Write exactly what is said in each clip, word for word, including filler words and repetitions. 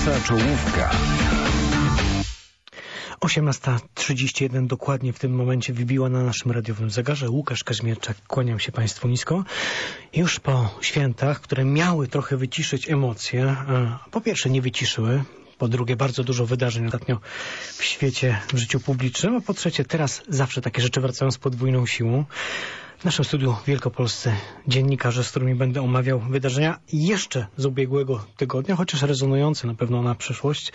Pierwsza czołówka. osiemnasta trzydzieści jeden dokładnie w tym momencie wybiła na naszym radiowym zegarze. Łukasz Kaźmierczak, kłaniam się Państwu nisko. Już po świętach, które miały trochę wyciszyć emocje, po pierwsze nie wyciszyły, po drugie bardzo dużo wydarzeń ostatnio w świecie, w życiu publicznym, a po trzecie teraz zawsze takie rzeczy wracają z podwójną siłą. W naszym studiu wielkopolscy dziennikarze, z którymi będę omawiał wydarzenia jeszcze z ubiegłego tygodnia, chociaż rezonujące na pewno na przyszłość.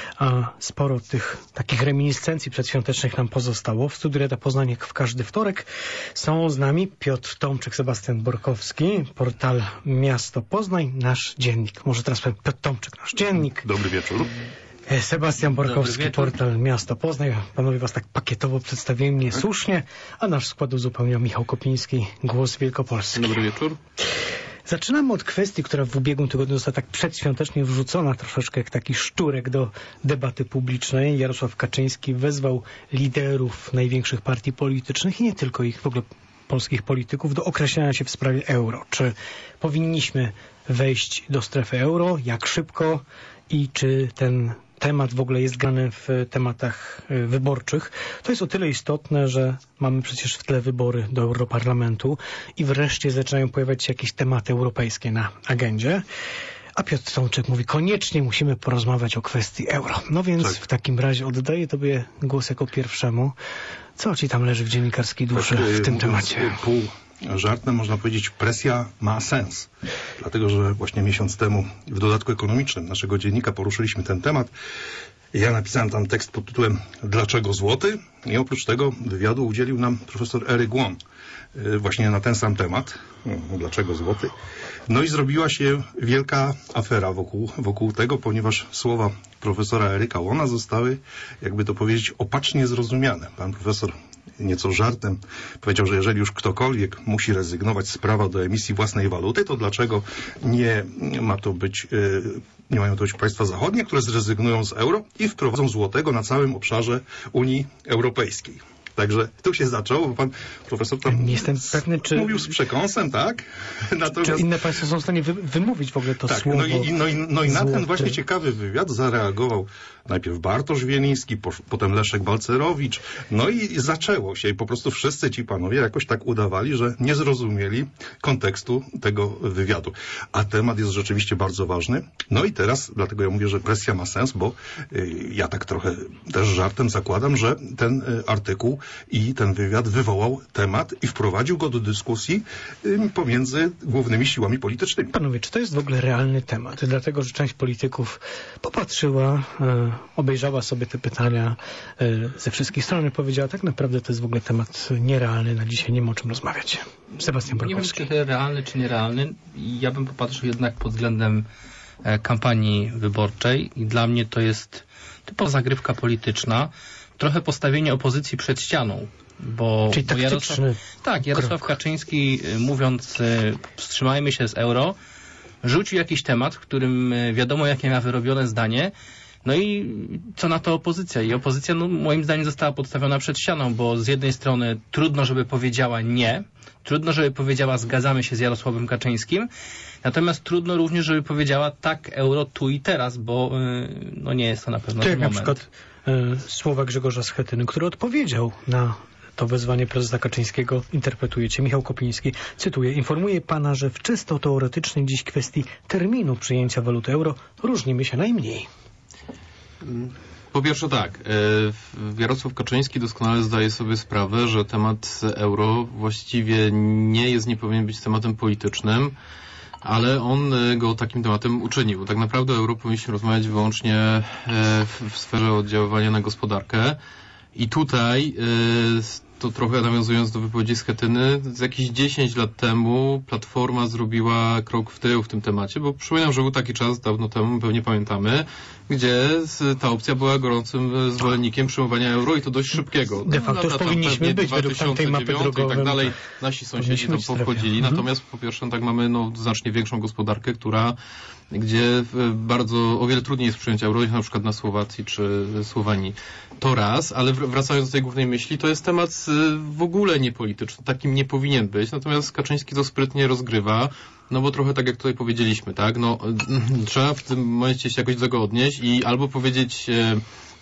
A sporo tych takich reminiscencji przedświątecznych nam pozostało. W studiu Radia Poznań, jak w każdy wtorek, są z nami Piotr Tomczyk, Sebastian Borkowski, portal Miasto Poznań, nasz dziennik. Może teraz powiem Piotr Tomczyk, nasz dziennik. Dobry wieczór. Sebastian Borkowski, portal Miasto Poznań. Panowie was tak pakietowo przedstawiłem, mnie słusznie, a nasz skład uzupełniał Michał Kopiński, Głos Wielkopolski. Dobry wieczór. Zaczynamy od kwestii, która w ubiegłym tygodniu została tak przedświątecznie wrzucona troszeczkę jak taki szczurek do debaty publicznej. Jarosław Kaczyński wezwał liderów największych partii politycznych i nie tylko ich, w ogóle polskich polityków, do określenia się w sprawie euro. Czy powinniśmy wejść do strefy euro, jak szybko i czy ten temat w ogóle jest grany w tematach wyborczych. To jest o tyle istotne, że mamy przecież w tle wybory do Europarlamentu i wreszcie zaczynają pojawiać się jakieś tematy europejskie na agendzie. A Piotr Tomczyk mówi, koniecznie musimy porozmawiać o kwestii euro. No więc tak. W takim razie oddaję tobie głos jako pierwszemu. Co ci tam leży w dziennikarskiej duszy tak, w tym temacie? Pół żartem można powiedzieć, presja ma sens. Dlatego, że właśnie miesiąc temu w dodatku ekonomicznym naszego dziennika poruszyliśmy ten temat. Ja napisałem tam tekst pod tytułem Dlaczego złoty? I oprócz tego wywiadu udzielił nam profesor Eric Wong właśnie na ten sam temat. Dlaczego złoty? No i zrobiła się wielka afera wokół, wokół tego, ponieważ słowa profesora Eryka Wonga zostały, jakby to powiedzieć, opacznie zrozumiane. Pan profesor nieco żartem powiedział, że jeżeli już ktokolwiek musi rezygnować z prawa do emisji własnej waluty, to dlaczego nie ma to być, nie mają to być państwa zachodnie, które zrezygnują z euro i wprowadzą złotego na całym obszarze Unii Europejskiej. Także tu się zaczęło, bo pan profesor tam nie jestem pewny, czy mówił z przekąsem, tak? Natomiast, czy inne państwa są w stanie wy, wymówić w ogóle to tak, słowo. No i, no i, no i na ten właśnie ciekawy wywiad zareagował najpierw Bartosz Wieliński, po, potem Leszek Balcerowicz. No i zaczęło się i po prostu wszyscy ci panowie jakoś tak udawali, że nie zrozumieli kontekstu tego wywiadu. A temat jest rzeczywiście bardzo ważny. No i teraz, dlatego ja mówię, że presja ma sens, bo y, ja tak trochę też żartem zakładam, że ten y, artykuł i ten wywiad wywołał temat i wprowadził go do dyskusji y, pomiędzy głównymi siłami politycznymi. Panowie, czy to jest w ogóle realny temat? Dlatego, że część polityków popatrzyła, y, obejrzała sobie te pytania y, ze wszystkich stron i powiedziała, tak naprawdę to jest w ogóle temat nierealny, na dzisiaj nie ma o czym rozmawiać. Sebastian Borkowski. Nie wiem, czy realny, czy nierealny. Ja bym popatrzył jednak pod względem e, kampanii wyborczej i dla mnie to jest typowa zagrywka polityczna. Trochę postawienie opozycji przed ścianą, bo, Czyli bo Jarosław, tak, Jarosław krok. Kaczyński, mówiąc wstrzymajmy się z euro, rzucił jakiś temat, w którym wiadomo, jakie ma wyrobione zdanie, no i co na to opozycja? I opozycja, no, moim zdaniem, została podstawiona przed ścianą, bo z jednej strony trudno, żeby powiedziała nie, trudno, żeby powiedziała zgadzamy się z Jarosławem Kaczyńskim, natomiast trudno również, żeby powiedziała tak, euro tu i teraz, bo yy, no nie jest to na pewno to ten jak moment. Na przykład y, słowa Grzegorza Schetyny, który odpowiedział na to wezwanie prezesa Kaczyńskiego, interpretujecie. Michał Kopiński, cytuję, informuję pana, że w czysto teoretycznej dziś kwestii terminu przyjęcia waluty euro różnimy się najmniej. Po pierwsze tak, Jarosław Kaczyński doskonale zdaje sobie sprawę, że temat euro właściwie nie jest, nie powinien być tematem politycznym, ale on go takim tematem uczynił. Tak naprawdę o euro powinniśmy rozmawiać wyłącznie w sferze oddziaływania na gospodarkę i tutaj to trochę nawiązując do wypowiedzi Schetyny, z jakieś dziesięć lat temu Platforma zrobiła krok w tył w tym temacie, bo przypominam, że był taki czas dawno temu, pewnie pamiętamy, gdzie ta opcja była gorącym zwolennikiem przyjmowania euro i to dość szybkiego. De facto już powinniśmy być według tamtej mapy drogowej. I tak dalej. Nasi sąsiedzi tam powchodzili. Mhm. Natomiast po pierwsze tak mamy no, znacznie większą gospodarkę, która gdzie bardzo o wiele trudniej jest przyjąć euro, na przykład na Słowacji czy Słowenii. To raz, ale wracając do tej głównej myśli, to jest temat w ogóle niepolityczny. Takim nie powinien być. Natomiast Kaczyński to sprytnie rozgrywa. No bo trochę tak jak tutaj powiedzieliśmy, tak? No, trzeba w tym momencie się jakoś do tego odnieść i albo powiedzieć e,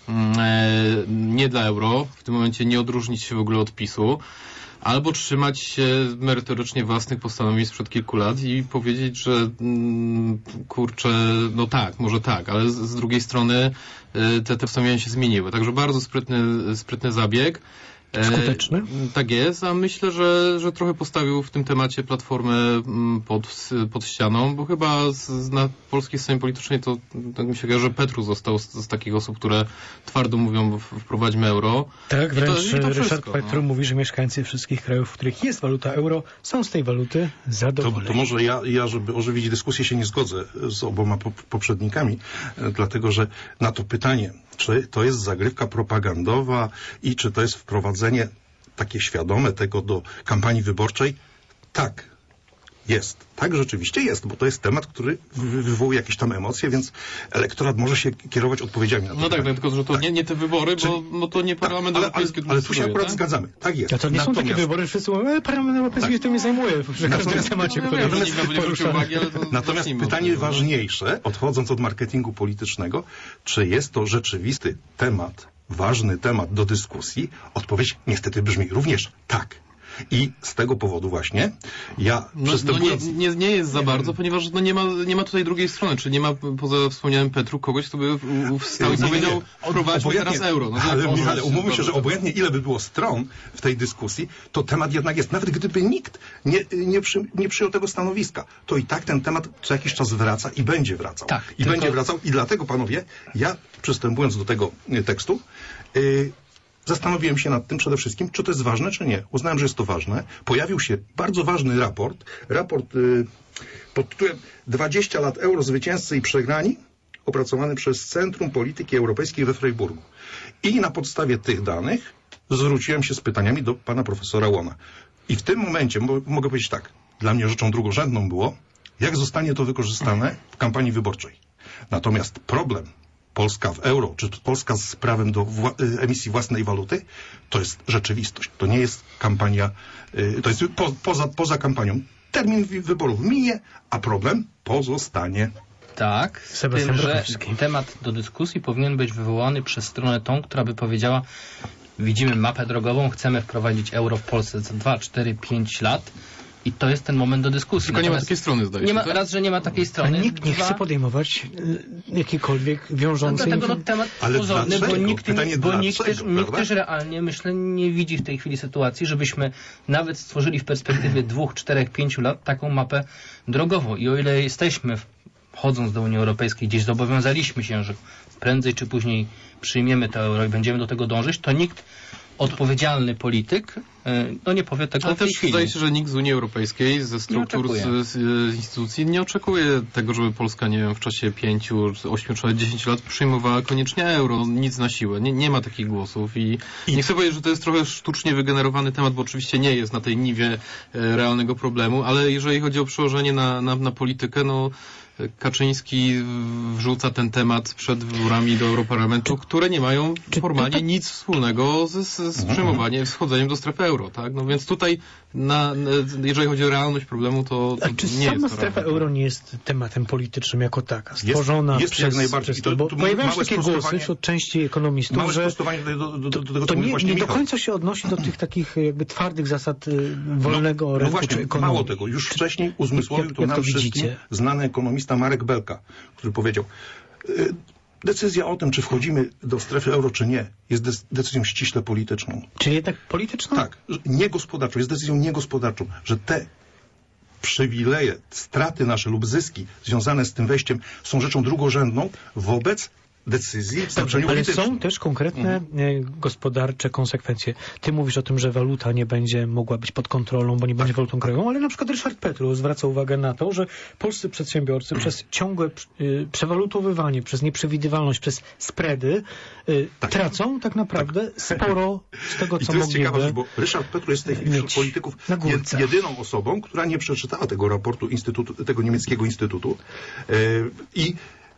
e, nie dla euro, w tym momencie nie odróżnić się w ogóle od PiSu, albo trzymać się merytorycznie własnych postanowień sprzed kilku lat i powiedzieć, że mm, kurczę, no tak, może tak, ale z, z drugiej strony y, te, te postanowienia się zmieniły. Także bardzo sprytny, sprytny zabieg. Skuteczny? E, tak jest, a myślę, że, że trochę postawił w tym temacie Platformę pod, pod ścianą, bo chyba z, na polskiej scenie politycznej to tak mi się wydaje, że Petru został z, z takich osób, które twardo mówią wprowadźmy euro. Tak, wręcz I to, i to Ryszard wszystko, Petru no. mówi, że mieszkańcy wszystkich krajów, w których jest waluta euro, są z tej waluty zadowoleni. To, to może ja, ja, żeby ożywić dyskusję, się nie zgodzę z oboma po, poprzednikami, e, dlatego że na to pytanie, czy to jest zagrywka propagandowa i czy to jest wprowadzenie takie świadome tego do kampanii wyborczej, tak. Jest. Tak rzeczywiście jest, bo to jest temat, który wy- wywołuje jakieś tam emocje, więc elektorat może się kierować odpowiedziami na to. No tak, no, tylko że to tak. nie, nie te wybory, Czyli- bo no to nie Parlament ale, ale, Europejski ale tu się decyduje, akurat tak? zgadzamy. Tak jest. A to nie są takie Natomiast- wybory, wszyscy mówią, e, Parlament Europejski Tak. się tym nie zajmuje przy każdym Natomiast- temacie, No, który wiem, że jest nikt nam nie zwrócił poruszany. uwagi, ale to Natomiast zacznijmy od pytanie tego, no. ważniejsze, odchodząc od marketingu politycznego, czy jest to rzeczywisty temat, ważny temat do dyskusji? Odpowiedź niestety brzmi również tak. I z tego powodu właśnie ja No, no nie, przystępując... nie, nie jest za bardzo, ponieważ no nie, ma, nie ma tutaj drugiej strony, czyli nie ma poza wspomnianym Petru kogoś, kto by w- wstał i Nie, nie, powiedział, nie. wprowadźmy Obojętnie- teraz euro. No, ale, to- to- ale umówmy się, że obojętnie ile by było stron w tej dyskusji, to temat jednak jest. Nawet gdyby nikt nie, nie, przy, nie przyjął tego stanowiska, to i tak ten temat co jakiś czas wraca i będzie wracał. Tak, I tylko- będzie wracał. I dlatego, panowie, ja przystępując do tego y, tekstu, y, zastanowiłem się nad tym przede wszystkim, czy to jest ważne, czy nie. Uznałem, że jest to ważne. Pojawił się bardzo ważny raport. Raport y, pod tytułem dwadzieścia lat euro zwycięzcy i przegrani, opracowany przez Centrum Polityki Europejskiej we Freiburgu. I na podstawie tych danych zwróciłem się z pytaniami do pana profesora Łona. I w tym momencie mo- mogę powiedzieć tak. Dla mnie rzeczą drugorzędną było, jak zostanie to wykorzystane w kampanii wyborczej. Natomiast problem Polska w euro, czy Polska z prawem do wła- y, emisji własnej waluty, to jest rzeczywistość. To nie jest kampania, y, to jest po, poza, poza kampanią. Termin wi- wyborów minie, a problem pozostanie. Tak, z Sebastian tym, że Brokowski. temat do dyskusji powinien być wywołany przez stronę tą, która by powiedziała, widzimy mapę drogową, chcemy wprowadzić euro w Polsce za dwa, cztery, pięć lat i to jest ten moment do dyskusji. Tylko nie ma Natomiast takiej strony, zdaje nie się, ma, tak? raz, że nie ma takiej A strony. nikt nie dwa, chce podejmować y, jakiejkolwiek wiążącej... Dlatego no, temat Ale pozorny, bo dlaczego? nikt, Pytanie nie, bo nikt, dlaczego, też, nikt prawda? też realnie, myślę, nie widzi w tej chwili sytuacji, żebyśmy nawet stworzyli w perspektywie dwóch, czterech, pięciu lat taką mapę drogową. I o ile jesteśmy, wchodząc do Unii Europejskiej, gdzieś zobowiązaliśmy się, że prędzej czy później przyjmiemy to euro i będziemy do tego dążyć, to nikt odpowiedzialny polityk e, no nie powie tego Ale w tej też chwili. zdaje się, że nikt z Unii Europejskiej, ze struktur, oczekuje. z, z instytucji nie oczekuje tego, żeby Polska, nie wiem, w czasie pięciu, ośmiu czy nawet dziesięciu lat przyjmowała koniecznie euro, nic na siłę. Nie, nie ma takich głosów i, I nie chcę powiedzieć, że to jest trochę sztucznie wygenerowany temat, bo oczywiście nie jest na tej niwie e, realnego problemu, ale jeżeli chodzi o przełożenie na, na, na politykę, no Kaczyński wrzuca ten temat przed wyborami do Europarlamentu, które nie mają czy formalnie tutaj- nic wspólnego z, z, z przyjmowaniem, z wchodzeniem do strefy euro, tak? No więc tutaj, na, na, jeżeli chodzi o realność problemu, to, to A czy nie jest sama to strefa realne. euro nie jest tematem politycznym jako taka, stworzona jest przez... jak najbardziej. przez I to- to, bo tu pojawiają się małe takie głosy sprostowanie- wśród części ekonomistów, Małe że sprostowanie do, do, do, do, do tego, to co mówi nie, właśnie nie do Michał. końca się odnosi do tych takich jakby twardych zasad y, wolnego no, rynku no czy właśnie, ekonomii. mało tego. Już wcześniej uzmysłowił Jak- to jak nam to wszystkim widzicie? znany ekonomista Marek Belka, który powiedział, y, decyzja o tym, czy wchodzimy do strefy euro, czy nie, jest de- decyzją ściśle polityczną. Czyli jednak polityczna? Tak, że nie gospodarczą, jest decyzją niegospodarczą, że te przywileje, straty nasze lub zyski związane z tym wejściem są rzeczą drugorzędną wobec decyzji w Dobrze, znaczeniu ale politycznym. są też konkretne e, gospodarcze konsekwencje. Ty mówisz o tym, że waluta nie będzie mogła być pod kontrolą, bo nie będzie walutą krajową, ale na przykład Ryszard Petru zwraca uwagę na to, że polscy przedsiębiorcy przez ciągłe y, przewalutowywanie, przez nieprzewidywalność, przez spready y, Tak. tracą tak naprawdę sporo z tego, I co to jest ciekawa mogliby. rzecz, bo Ryszard Petru jest w tej chwili wśród mieć polityków na jed, górce. jedyną osobą, która nie przeczytała tego raportu instytutu, tego niemieckiego instytutu yy, i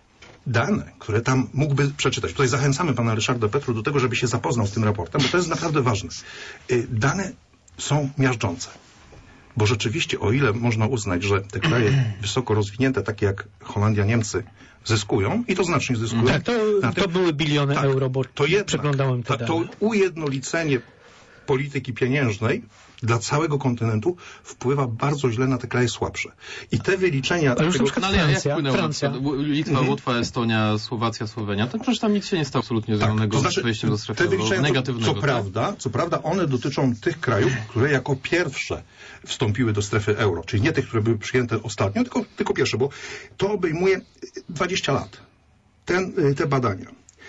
dane, które tam mógłby przeczytać. Tutaj zachęcamy pana Ryszarda Petru do tego, żeby się zapoznał z tym raportem, bo to jest naprawdę ważne. Yy, dane są miażdżące. Bo rzeczywiście, o ile można uznać, że te kraje wysoko rozwinięte, takie jak Holandia, Niemcy, zyskują i to znacznie zyskują. Tak, to, na to tym, były biliony tak, euro, bo to jednak, przeglądałem te ta, to ujednolicenie polityki pieniężnej dla całego kontynentu wpływa bardzo źle na te kraje słabsze. I te wyliczenia... Ale już tego, na przykład No ale jak Francja, wpłynęło na Francja. przykład Litwa, Mhm. Łotwa, Estonia, Słowacja, Słowenia, to przecież tam nic się nie stało absolutnie tak, związanego to znaczy, z wejściem do strefy te euro, wyliczenia, negatywnego. co, co, tak? prawda, co prawda one dotyczą tych krajów, które jako pierwsze wstąpiły do strefy euro, czyli nie tych, które były przyjęte ostatnio, tylko, tylko pierwsze, bo to obejmuje dwadzieścia lat. Ten, te badania.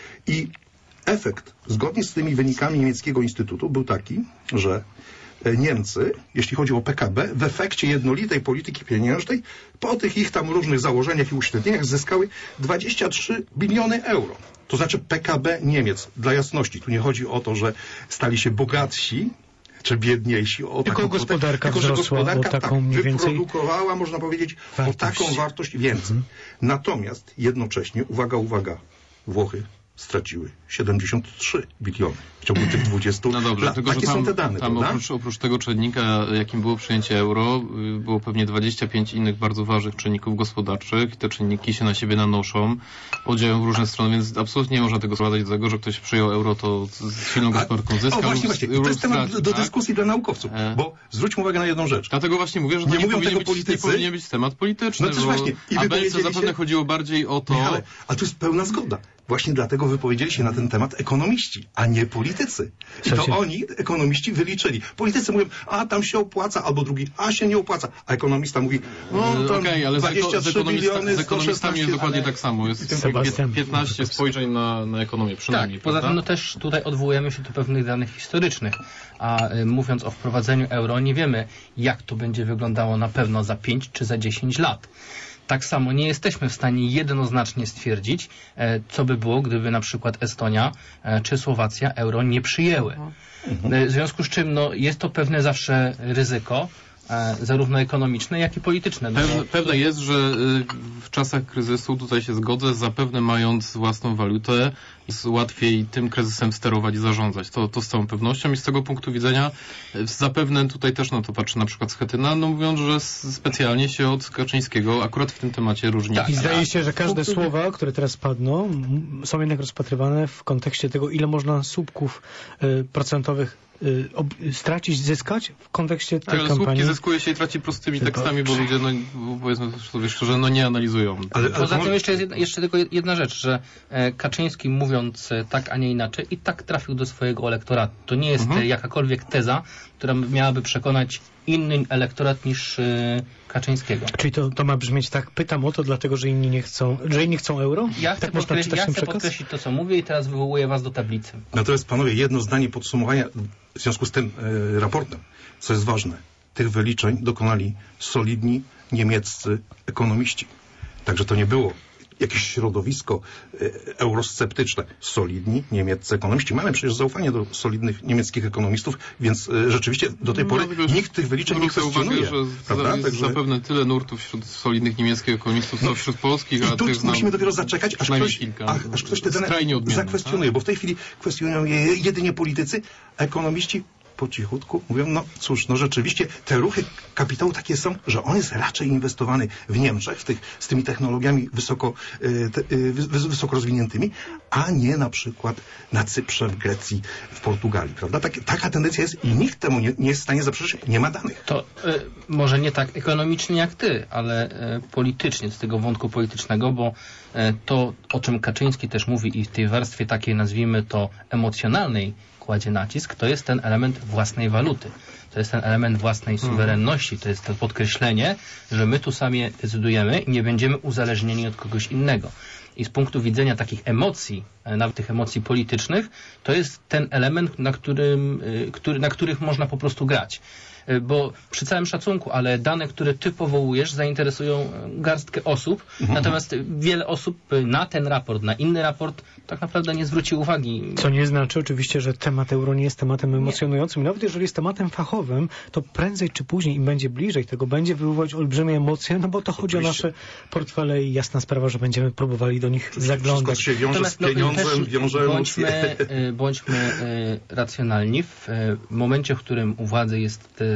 I efekt, zgodnie z tymi wynikami niemieckiego instytutu, był taki, że Niemcy, jeśli chodzi o P K B, w efekcie jednolitej polityki pieniężnej, po tych ich tam różnych założeniach i uśrednieniach zyskały dwadzieścia trzy biliony euro. To znaczy P K B Niemiec, dla jasności. Tu nie chodzi o to, że stali się bogatsi, czy biedniejsi. O Tylko taką gospodarka kwotę, tylko, że wzrosła gospodarka o taką tak, mniej więcej wyprodukowała, można powiedzieć, wartość. o taką wartość więcej. Mhm. Natomiast jednocześnie, uwaga, uwaga, Włochy straciły siedemdziesiąt trzy biliony w ciągu tych dwudziestu No dobrze, lat. tylko Takie że tam, są te dane, tam prawda? oprócz, oprócz tego czynnika, jakim było przyjęcie euro, y, było pewnie dwadzieścia pięć innych bardzo ważnych czynników gospodarczych i te czynniki się na siebie nanoszą, podziałają w różne strony, więc absolutnie nie można tego składać do tego, że ktoś przyjął euro, to z silną gospodarką zyskał. O właśnie, właśnie. I to jest temat straci, do tak? dyskusji dla naukowców, E. bo zwróćmy uwagę na jedną rzecz. Dlatego właśnie mówię, że to Nie nie, mówią powinien, tego być, nie politycy. powinien być temat polityczny, No też bo właśnie. I Abelce wypowiedzieli zapewne się- chodziło bardziej o to... Michale, a tu jest pełna zgoda. Właśnie dlatego wypowiedzieli się na ten temat ekonomiści, a nie politycy. I to Słuchajcie. oni, ekonomiści, wyliczyli. Politycy mówią, a tam się opłaca, albo drugi, a się nie opłaca. A ekonomista mówi, no tam Okej, ale z, eko- dwadzieścia z, trzy ekonomista, biliony, z ekonomistami jest dokładnie ale... tak samo. Jest Sebastian. piętnaście spojrzeń na, na ekonomię przynajmniej. Tak, poza prawda? tym no też tutaj odwołujemy się do pewnych danych historycznych, a y, mówiąc o wprowadzeniu euro, nie wiemy, jak to będzie wyglądało na pewno za pięć czy za dziesięć lat. Tak samo nie jesteśmy w stanie jednoznacznie stwierdzić, e, co by było, gdyby na przykład Estonia e, czy Słowacja euro nie przyjęły. E, w związku z czym no, jest to pewne zawsze ryzyko, e, zarówno ekonomiczne, jak i polityczne. No, Pewne, bo- pewne jest, że y, w czasach kryzysu, tutaj się zgodzę, zapewne mając własną walutę, jest łatwiej tym kryzysem sterować i zarządzać. To, to z całą pewnością i z tego punktu widzenia y, zapewne tutaj też na to patrzy na przykład Schetyna, no mówiąc, że s- specjalnie się od Kaczyńskiego akurat w tym temacie różni. I zdaje się, że każde punktu- słowa, które teraz padną, m, są jednak rozpatrywane w kontekście tego, ile można słupków y, procentowych y, ob, stracić, zyskać w kontekście Tak, tej ale kampanii. słupki zyskuje się i traci prostymi Tylko- tekstami, bo ludzie, no powiedzmy sobie szczerze, no nie analizują. Ale, ale Poza to- tym jeszcze jest jedna, jeszcze tylko jedna rzecz, że e, Kaczyński mówiąc e, tak, a nie inaczej, i tak trafił do swojego elektoratu. To nie jest Mhm. e, jakakolwiek teza, która miałaby przekonać inny elektorat niż e, Kaczyńskiego. Czyli to, to ma brzmieć tak, pytam o to dlatego, że inni nie chcą, że inni chcą euro? Ja chcę, tak można podkreślić, czytać ja ten chcę przekaz? podkreślić to, co mówię i teraz wywołuję was do tablicy. Natomiast panowie, jedno zdanie podsumowania w związku z tym e, raportem, co jest ważne. Tych wyliczeń dokonali solidni niemieccy ekonomiści. Także to nie było jakieś środowisko e, eurosceptyczne. Solidni niemieccy ekonomiści. Mamy przecież zaufanie do solidnych niemieckich ekonomistów, więc e, rzeczywiście do tej pory No, wiesz, nikt tych wyliczeń nie zwrócę kwestionuje. uwagę, że prawda? jest Także... zapewne tyle nurtów wśród solidnych niemieckich ekonomistów, co wśród polskich, a I tu tych znam musimy dopiero zaczekać, aż przynajmniej ktoś, kilka. ach, aż ktoś te dane Skrajnie odmienne, zakwestionuje, tak? bo w tej chwili kwestionują je jedynie politycy, a ekonomiści po cichutku mówią, no cóż, no rzeczywiście te ruchy kapitału takie są, że on jest raczej inwestowany w Niemczech, w tych, z tymi technologiami wysoko, y, te, y, wys, wysoko rozwiniętymi, a nie na przykład na Cyprze, w Grecji, w Portugalii, prawda? Tak, taka tendencja jest i nikt temu nie, nie jest w stanie zaprzeczyć, nie ma danych. To y, może nie tak ekonomicznie jak ty, ale y, politycznie, z tego wątku politycznego, bo y, to, o czym Kaczyński też mówi i w tej warstwie takiej, nazwijmy to, emocjonalnej, kładzie nacisk, to jest ten element własnej waluty. To jest ten element własnej suwerenności, to jest to podkreślenie, że my tu sami decydujemy i nie będziemy uzależnieni od kogoś innego. I z punktu widzenia takich emocji, nawet tych emocji politycznych, to jest ten element, na, którym, który, na których można po prostu grać. Bo przy całym szacunku, ale dane, które ty powołujesz, zainteresują garstkę osób, mhm. natomiast wiele osób na ten raport, na inny raport tak naprawdę nie zwróci uwagi. Co nie znaczy oczywiście, że temat euro nie jest tematem emocjonującym. Nawet jeżeli jest tematem fachowym, to prędzej czy później, im będzie bliżej tego, będzie wywoływać olbrzymie emocje, no bo to chodzi o nasze portfele i jasna sprawa, że będziemy próbowali do nich zaglądać. Wszystko się wiąże z Natomiast, no, pieniądzem, też wiąże bądźmy, y, bądźmy y, racjonalni. W y, momencie, w którym u władzy jest y,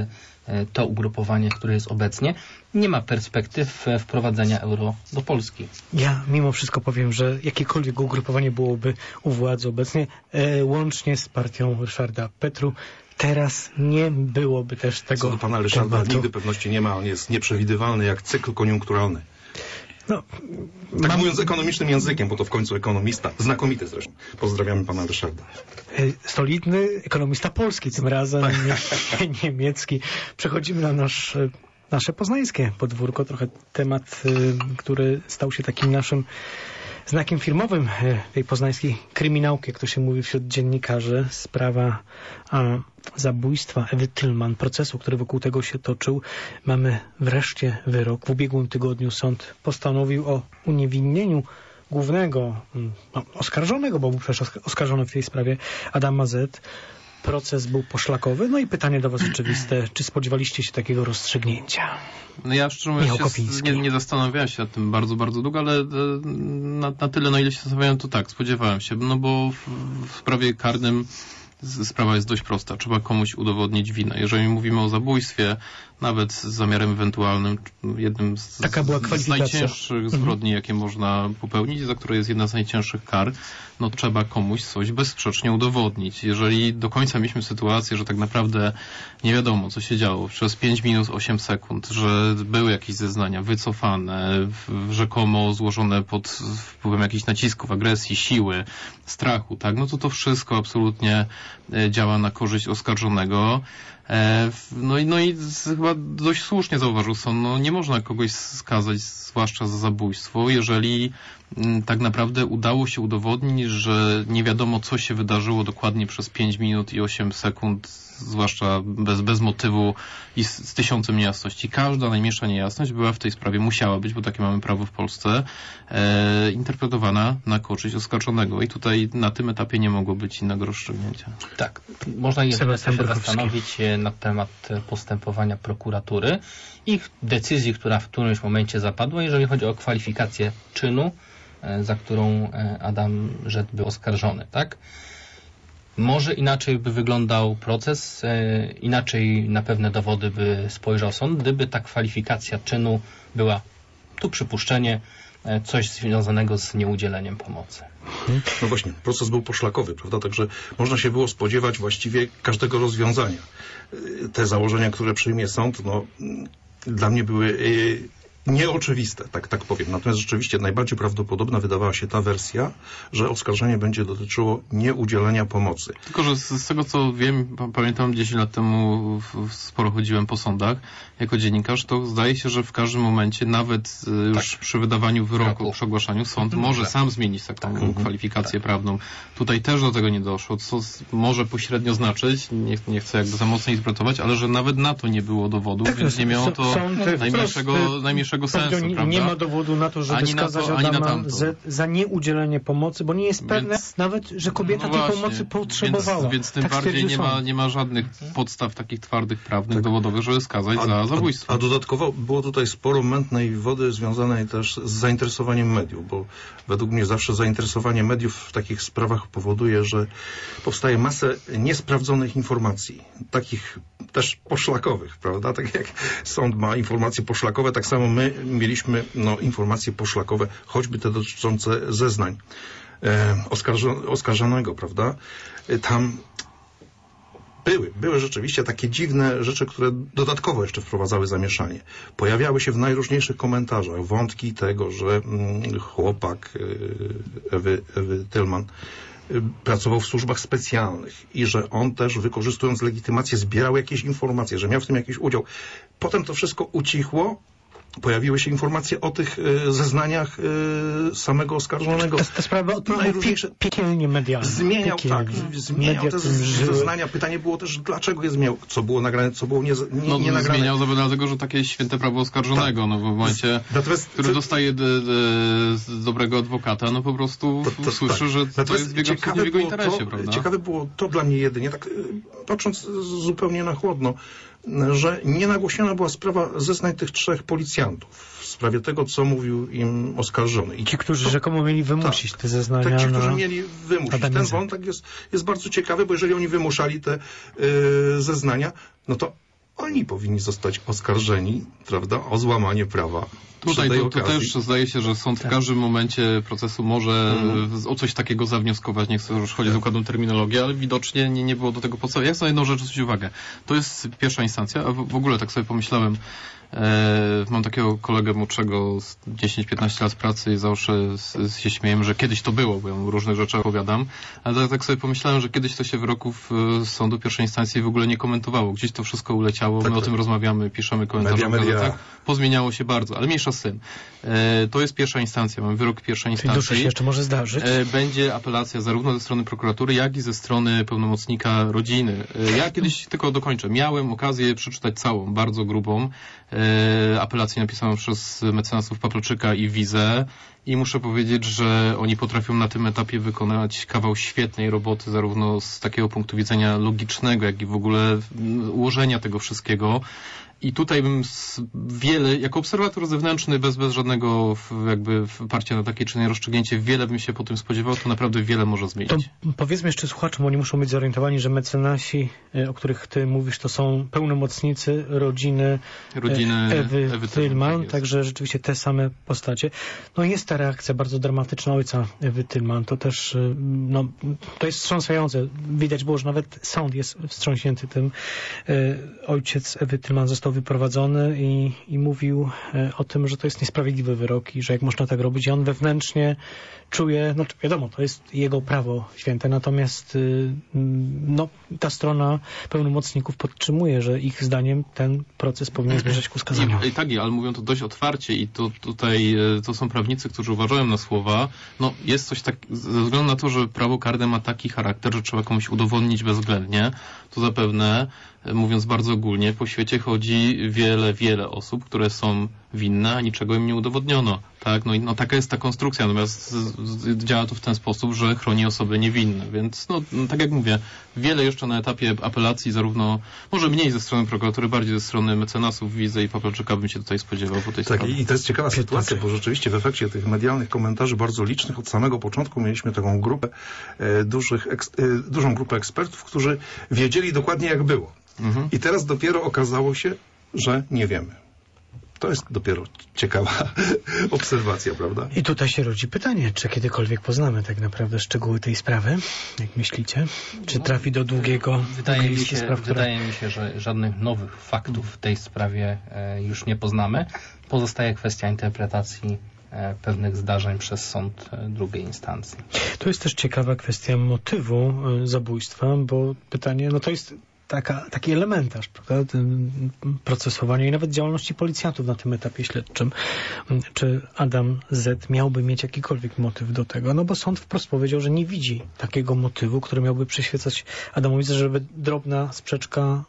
to ugrupowanie, które jest obecnie, nie ma perspektyw wprowadzenia euro do Polski. Ja mimo wszystko powiem, że jakiekolwiek ugrupowanie byłoby u władzy obecnie, e, łącznie z partią Ryszarda Petru, teraz nie byłoby też tego Co do pana Ryszarda tematu. nigdy pewności nie ma, on jest nieprzewidywalny jak cykl koniunkturalny. No, Tak mam- mówiąc ekonomicznym językiem, bo to w końcu ekonomista, znakomity zresztą. Pozdrawiamy pana Ryszarda. e, solidny ekonomista polski, tym razem nie, niemiecki. Przechodzimy na nasz, e, nasze poznańskie podwórko, trochę temat, e, który stał się takim naszym znakiem firmowym e, tej poznańskiej kryminałki, jak to się mówi wśród dziennikarzy. Sprawa a, zabójstwa Ewy Tylman, procesu, który wokół tego się toczył. Mamy wreszcie wyrok. W ubiegłym tygodniu sąd postanowił o uniewinnieniu głównego mm, no, oskarżonego, bo był przecież osk- oskarżony w tej sprawie, Adama Z. Proces był poszlakowy. No i pytanie do was oczywiste. Czy spodziewaliście się takiego rozstrzygnięcia? No ja szczerze Michał mówiąc się Kopiński. nie, nie zastanawiałem się nad tym bardzo, bardzo długo, ale e, na, na tyle, na ile się zastanawiałem, to tak, spodziewałem się, no bo w, w sprawie karnym z- sprawa jest dość prosta. Trzeba komuś udowodnić winę. Jeżeli mówimy o zabójstwie, nawet z zamiarem ewentualnym, jednym z, Taka była z kwalifikacja. najcięższych zbrodni, jakie można popełnić, za które jest jedna z najcięższych kar, no trzeba komuś coś bezsprzecznie udowodnić. Jeżeli do końca mieliśmy sytuację, że tak naprawdę nie wiadomo, co się działo przez pięć minut osiem sekund, że były jakieś zeznania wycofane, w- rzekomo złożone pod wpływem jakichś nacisków, agresji, siły, strachu, tak, no to to wszystko absolutnie e, działa na korzyść oskarżonego. E, w- No i, no i z- chyba dość słusznie zauważył sąd, no nie można kogoś skazać, zwłaszcza za zabójstwo, jeżeli mm, tak naprawdę udało się udowodnić, że nie wiadomo, co się wydarzyło dokładnie przez pięć minut i osiem sekund, zwłaszcza bez, bez motywu i z, z tysiącem niejasności. Każda najmniejsza niejasność była w tej sprawie, musiała być, bo takie mamy prawo w Polsce, e, interpretowana na korzyść oskarżonego. I tutaj na tym etapie nie mogło być innego rozstrzygnięcia. Tak, można jedynie Sebastian się Borchowski. zastanowić się nad temat postępowania prokuratury, ich decyzji, która w którymś momencie zapadła, jeżeli chodzi o kwalifikację czynu, e, za którą e, Adam Rzet był oskarżony, tak? Może inaczej by wyglądał proces, e, inaczej na pewne dowody by spojrzał sąd, gdyby ta kwalifikacja czynu była, tu przypuszczenie, e, coś związanego z nieudzieleniem pomocy. No właśnie, proces był poszlakowy, prawda? Także można się było spodziewać właściwie każdego rozwiązania. Y, Te założenia, które przyjmie sąd, no mm, dla mnie były y, nieoczywiste, tak, tak powiem. Natomiast rzeczywiście najbardziej prawdopodobna wydawała się ta wersja, że oskarżenie będzie dotyczyło nieudzielenia pomocy. Tylko, że z, z tego co wiem, pa- pamiętam dziesięć lat temu w, w, sporo chodziłem po sądach jako dziennikarz, to zdaje się, że w każdym momencie, nawet y, już przy wydawaniu wyroku, Wyroku. przy ogłaszaniu, sąd Mhm. może Tak. sam zmienić taką kwalifikację prawną. Tutaj też do tego nie doszło, co z, może pośrednio znaczyć, nie, nie chcę jakby za mocno interpretować, ale że nawet na to nie było dowodów, Tak, więc nie miało to sąd wprost, najmniejszego, y, najmniejszego sensu, powiedział, nie, prawda? nie ma dowodu na to, żeby Ani na to, skazać ani na Adama tamto. Z za nieudzielenie pomocy, bo nie jest pewne Więc- nawet, że kobieta No tej właśnie, pomocy potrzebowała. Więc, więc tym Tak bardziej stwierdził nie ma, sąd. nie ma żadnych podstaw takich twardych, prawnych, dowodowych, żeby skazać za zabójstwo. A, a dodatkowo było tutaj sporo mętnej wody związanej też z zainteresowaniem mediów, bo według mnie zawsze zainteresowanie mediów w takich sprawach powoduje, że powstaje masę niesprawdzonych informacji, takich też poszlakowych, prawda? Tak jak sąd ma informacje poszlakowe, tak samo my mieliśmy no, informacje poszlakowe, choćby te dotyczące zeznań e, oskarżo- oskarżonego, prawda? E, Tam Były, były rzeczywiście takie dziwne rzeczy, które dodatkowo jeszcze wprowadzały zamieszanie. Pojawiały się w najróżniejszych komentarzach wątki tego, że mm, chłopak y, Ewy, Ewy Tylman y, pracował w służbach specjalnych i że on też, wykorzystując legitymację, zbierał jakieś informacje, że miał w tym jakiś udział. Potem to wszystko ucichło. Pojawiły się informacje o tych y, zeznaniach y, samego oskarżonego. Ta, ta sprawa od Najróżniejsze- pie, piekielnie medialna. Zmieniał, tak, Piekielnie. zmieniał Media te tym żyły. zeznania. Pytanie było też, dlaczego je zmieniał, co było nagrane, co było nie, nie, No, nie nagrane. zmieniał to dlatego, że takie święte prawo oskarżonego, no w momencie, Natomiast który co- dostaje d, d, z dobrego adwokata, no po prostu To- to- słyszy, tak. że to Natomiast jest w jego, absolutnie w jego było interesie, to, prawda? Ciekawe było to dla mnie jedynie, tak y, patrząc z- zupełnie na chłodno, że nie nagłośniona była sprawa zeznań tych trzech policjantów w sprawie tego, co mówił im oskarżony. I Ci, którzy rzekomo mieli wymusić te zeznania tak, ci, na... którzy mieli wymusić. Adamie Ten Z. wątek jest, jest bardzo ciekawy, bo jeżeli oni wymuszali te y, zeznania, no to oni powinni zostać oskarżeni, prawda, o złamanie prawa. Tutaj to, to też zdaje się, że sąd tak. w każdym momencie procesu może mhm. o coś takiego zawnioskować. Nie chcę już chodzić z układną terminologię, ale widocznie nie, nie było do tego podstawy. Ja chcę na jedną rzecz zwrócić uwagę. To jest pierwsza instancja, a w, w ogóle tak sobie pomyślałem, e, mam takiego kolegę młodszego z dziesięć piętnaście lat pracy i zawsze z, z, się śmieję, że kiedyś to było, bo ja mu różne rzeczy opowiadam, ale tak, tak sobie pomyślałem, że kiedyś to się wyroków z sądu pierwszej instancji w ogóle nie komentowało. Gdzieś to wszystko uleciało, tak, my tak. o tym rozmawiamy, piszemy komentarze, media, media. Pozmieniało się bardzo, ale mniejsza syn. E, to jest pierwsza instancja, mamy wyrok pierwszej instancji. Czyli się jeszcze może zdarzyć. E, będzie apelacja zarówno ze strony prokuratury, jak i ze strony pełnomocnika rodziny. E, ja kiedyś, tylko dokończę, miałem okazję przeczytać całą, bardzo grubą e, apelację napisaną przez mecenasów Paprzyka i Wizę i muszę powiedzieć, że oni potrafią na tym etapie wykonać kawał świetnej roboty, zarówno z takiego punktu widzenia logicznego, jak i w ogóle ułożenia tego wszystkiego. I tutaj bym wiele, jako obserwator zewnętrzny, bez, bez żadnego jakby parcia na takie czy inne rozstrzygnięcie, wiele bym się po tym spodziewał, to naprawdę wiele może zmienić. To powiedzmy jeszcze słuchaczom, bo oni muszą być zorientowani, że mecenasi, o których ty mówisz, to są pełnomocnicy rodziny, rodziny Ewy, Ewy Tylman, tak także rzeczywiście te same postacie. No jest ta reakcja bardzo dramatyczna ojca Ewy Tylman, to też, no, to jest wstrząsające. Widać było, że nawet sąd jest wstrząśnięty tym. Ojciec Ewy Tylman został wyprowadzony i, i mówił o tym, że to jest niesprawiedliwy wyrok i że jak można tak robić. I on wewnętrznie czuje, no wiadomo, to jest jego prawo święte, natomiast no, ta strona pełnomocników podtrzymuje, że ich zdaniem ten proces powinien zmierzać ku skazaniu. I, i tak, ale mówią to dość otwarcie i to tutaj to są prawnicy, którzy uważają na słowa. No jest coś tak, ze względu na to, że prawo karne ma taki charakter, że trzeba komuś udowodnić bezwzględnie, to zapewne, mówiąc bardzo ogólnie, po świecie chodzi wiele, wiele osób, które są winne, a niczego im nie udowodniono. Tak? No i no, taka jest ta konstrukcja, natomiast z, z, działa to w ten sposób, że chroni osoby niewinne. Więc no, no tak jak mówię, wiele jeszcze na etapie apelacji, zarówno, może mniej ze strony prokuratury, bardziej ze strony mecenasów, Wizy i Paprzyka bym się tutaj spodziewał po tej tak, sprawie. I to jest ciekawa sytuacja, bo rzeczywiście w efekcie tych medialnych komentarzy bardzo licznych od samego początku mieliśmy taką grupę, e, dużych, eks, e, dużą grupę ekspertów, którzy wiedzieli dokładnie jak było. Mhm. I teraz dopiero okazało się, że nie wiemy. To jest dopiero ciekawa obserwacja, prawda? I tutaj się rodzi pytanie, czy kiedykolwiek poznamy tak naprawdę szczegóły tej sprawy? Jak myślicie? Czy trafi do długiego Wydaje mi się, spraw, które... wydaje mi się, że żadnych nowych faktów w tej sprawie e, już nie poznamy. Pozostaje kwestia interpretacji e, pewnych zdarzeń przez sąd e, drugiej instancji. To jest też ciekawa kwestia motywu e, zabójstwa, bo pytanie, no to jest Taka, taki elementarz, prawda, procesowania i nawet działalności policjantów na tym etapie śledczym. Czy Adam Z. miałby mieć jakikolwiek motyw do tego? No bo sąd wprost powiedział, że nie widzi takiego motywu, który miałby przyświecać Adamowi, żeby drobna sprzeczka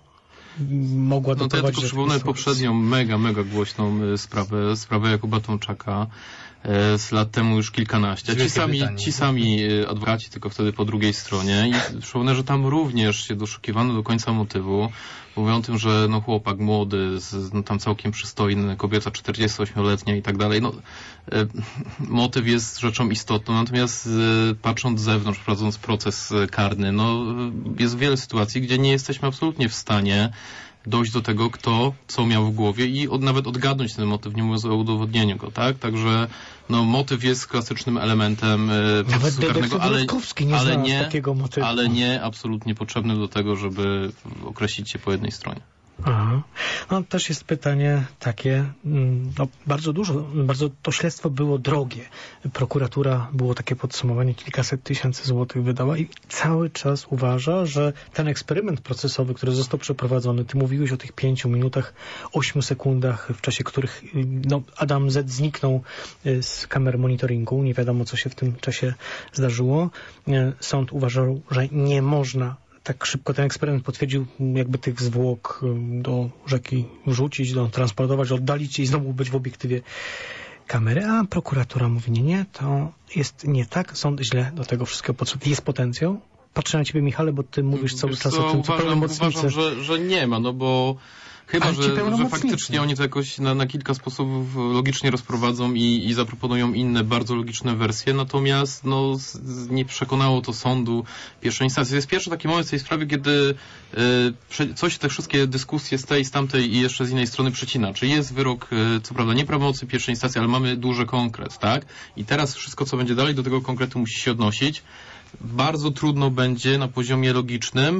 mogła doprowadzić... No to ja tylko przypomnę poprzednią mega, mega głośną sprawę, sprawę Jakuba Tomczaka z lat temu już kilkanaście. Ci sami, ci sami adwokaci, tylko wtedy po drugiej stronie. I przypomnę, że tam również się doszukiwano do końca motywu. Mówią o tym, że no chłopak młody, z, no tam całkiem przystojny, kobieta czterdziestoośmioletnia i tak dalej. No, e, motyw jest rzeczą istotną, natomiast e, patrząc z zewnątrz, prowadząc proces karny, no jest wiele sytuacji, gdzie nie jesteśmy absolutnie w stanie dojść do tego, kto co miał w głowie i od, nawet odgadnąć ten motyw, nie mówiąc o udowodnieniu go, tak? Także no, motyw jest klasycznym elementem e, procesu karnego, ale, nie, ale, nie, ale nie absolutnie potrzebny do tego, żeby określić się po jednej stronie. Aha. No też jest pytanie takie, no bardzo dużo, bardzo to śledztwo było drogie. Prokuratura, było takie podsumowanie, kilkaset tysięcy złotych wydała i cały czas uważa, że ten eksperyment procesowy, który został przeprowadzony, ty mówiłeś o tych pięciu minutach, ośmiu sekundach, w czasie których no, Adam Z. zniknął z kamer monitoringu, nie wiadomo co się w tym czasie zdarzyło. Sąd uważał, że nie można tak szybko ten eksperyment potwierdził, jakby tych zwłok do rzeki wrzucić, do transportować, oddalić i znowu być w obiektywie kamery, a prokuratura mówi, nie, nie, to jest nie tak, sąd źle do tego wszystkiego podszedł. Jest potencjał? Patrzę na ciebie, Michale, bo ty mówisz cały Wiesz czas co, o tym, co uważam, pełnomocnicy... uważam że, że nie ma, no bo Chyba, Ale ci że, że pełnomocnicy. faktycznie oni to jakoś na, na kilka sposobów logicznie rozprowadzą i, i zaproponują inne, bardzo logiczne wersje, natomiast no, z, z, nie przekonało to sądu pierwszej instancji. To jest pierwszy taki moment w tej sprawie, kiedy y, coś te wszystkie dyskusje z tej, z tamtej i jeszcze z innej strony przecina. Czy jest wyrok, y, co prawda nie prawomocny pierwszej instancji, ale mamy duży konkret, tak? I teraz wszystko, co będzie dalej, do tego konkretu musi się odnosić. Bardzo trudno będzie na poziomie logicznym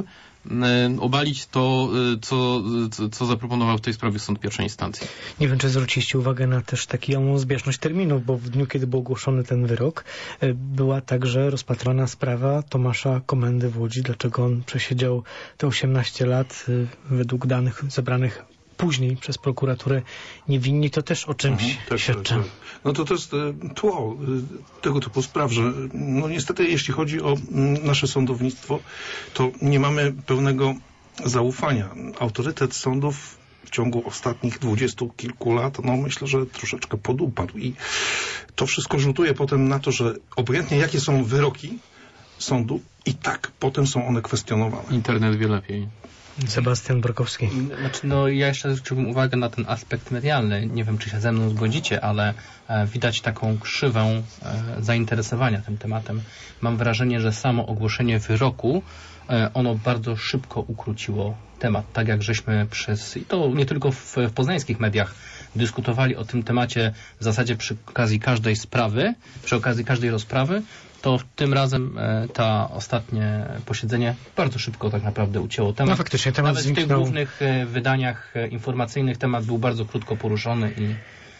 obalić to, co, co zaproponował w tej sprawie sąd pierwszej instancji. Nie wiem, czy zwróciliście uwagę na też taką zbieżność terminów, bo w dniu, kiedy był ogłoszony ten wyrok, była także rozpatrana sprawa Tomasza Komendy w Łodzi. Dlaczego on przesiedział te osiemnaście lat według danych zebranych później przez prokuraturę niewinni, to też o czymś Mhm, też, świadczy. tak. No to to jest e, tło e, tego typu spraw, że no niestety jeśli chodzi o m, nasze sądownictwo, to nie mamy pełnego zaufania. Autorytet sądów w ciągu ostatnich dwudziestu kilku lat, no myślę, że troszeczkę podupadł i to wszystko rzutuje potem na to, że obojętnie jakie są wyroki sądu, i tak potem są one kwestionowane. Internet wie lepiej. Sebastian Borkowski. Znaczy, no, ja jeszcze zwróciłbym uwagę na ten aspekt medialny. Nie wiem, czy się ze mną zgodzicie, ale e, widać taką krzywę e, zainteresowania tym tematem. Mam wrażenie, że samo ogłoszenie wyroku, e, ono bardzo szybko ukróciło temat. Tak jak żeśmy przez, i to nie tylko w, w poznańskich mediach, dyskutowali o tym temacie w zasadzie przy okazji każdej sprawy, przy okazji każdej rozprawy, to tym razem e, ta ostatnie posiedzenie bardzo szybko tak naprawdę ucięło temat. No faktycznie temat Nawet w tych zniknął. głównych e, wydaniach e, informacyjnych temat był bardzo krótko poruszony i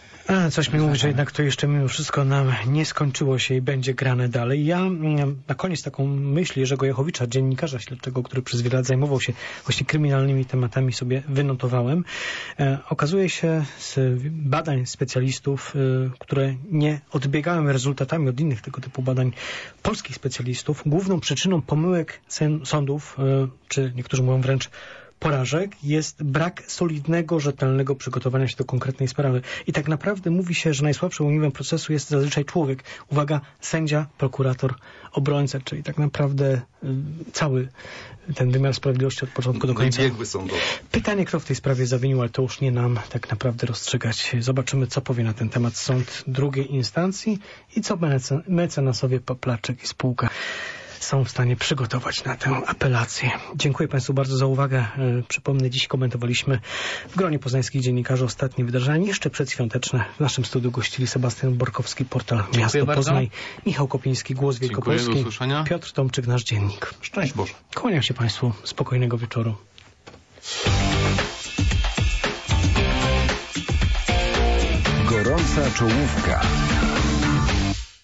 A, coś mi mówi, że jednak to jeszcze mimo wszystko nam nie skończyło się i będzie grane dalej. Ja mm, na koniec taką myśl Jerzego Jachowicza, dziennikarza śledczego, który przez wiele lat zajmował się właśnie kryminalnymi tematami, sobie wynotowałem. E, okazuje się z badań specjalistów, e, które nie odbiegają rezultatami od innych tego typu badań polskich specjalistów, główną przyczyną pomyłek sen- sądów, e, czy niektórzy mówią wręcz porażek, jest brak solidnego, rzetelnego przygotowania się do konkretnej sprawy. I tak naprawdę mówi się, że najsłabszym ogniwem procesu jest zazwyczaj człowiek. Uwaga, sędzia, prokurator, obrońca, czyli tak naprawdę y, cały ten wymiar sprawiedliwości od początku do No i końca. biegły sądowe. Pytanie, kto w tej sprawie zawinił, ale to już nie nam tak naprawdę rozstrzygać. Zobaczymy, co powie na ten temat sąd drugiej instancji i co mece- mecenasowie Paplaczek i spółka są w stanie przygotować na tę apelację. Dziękuję Państwu bardzo za uwagę. E, Przypomnę, dziś komentowaliśmy w gronie poznańskich dziennikarzy ostatnie wydarzenia, jeszcze przedświąteczne. W naszym studiu gościli Sebastian Borkowski, portal Miasto bardzo. Poznań, Michał Kopiński, Głos Dziękuję, Wielkopolski, do usłyszenia. Piotr Tomczyk, nasz dziennik. Szczęść Boże. Kłaniam się Państwu. Spokojnego wieczoru. Gorąca czołówka.